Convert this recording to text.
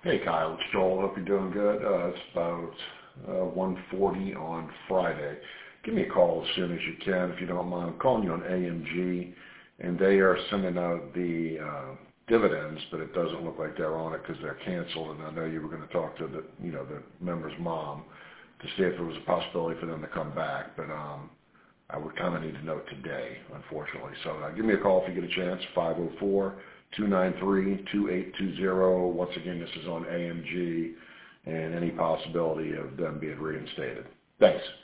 Hey Kyle, it's Joel. Hope you're doing good. It's about 1:40 on Friday. Give me a call as soon as you can if you don't mind. I'm calling you on AMG, and they are sending out the dividends, but it doesn't look like they're on it because they're canceled. And I know you were going to talk to the member's mom to see if there was a possibility for them to come back, but I would kind of need to know today, unfortunately. So give me a call if you get a chance, 504-293-2820. Once again, this is on AMG and any possibility of them being reinstated. Thanks.